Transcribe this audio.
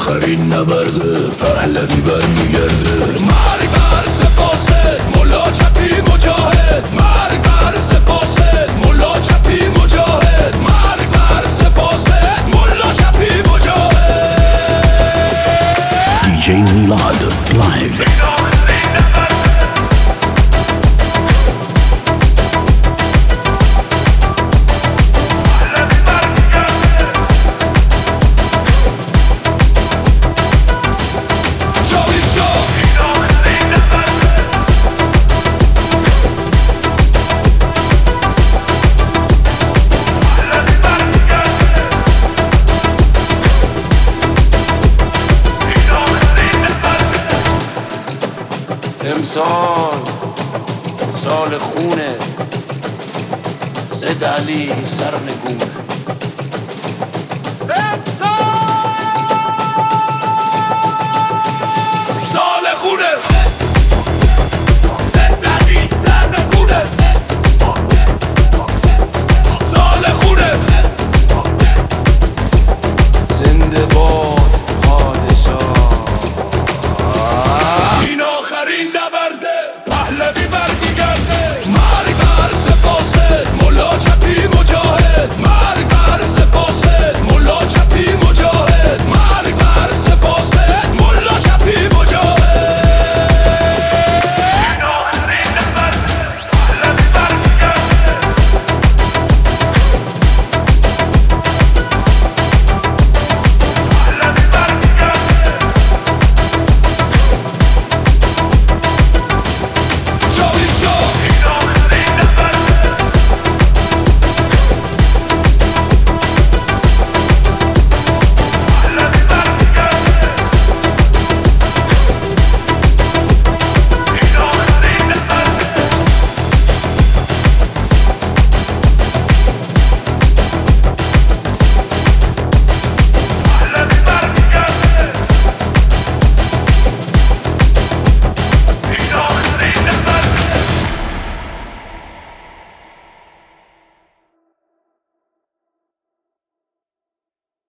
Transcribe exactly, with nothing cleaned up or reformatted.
آخرین نبرده پهلوی برمیگرده. مرگ بر سپاست ملا چپی مجاهد، مرگ بر سپاست ملا چپی مجاهد، مرگ بر سپاست ملا چپی مجاهد. دی جی میلاد لایو. امسال سال خونه، زد علی سرنگون.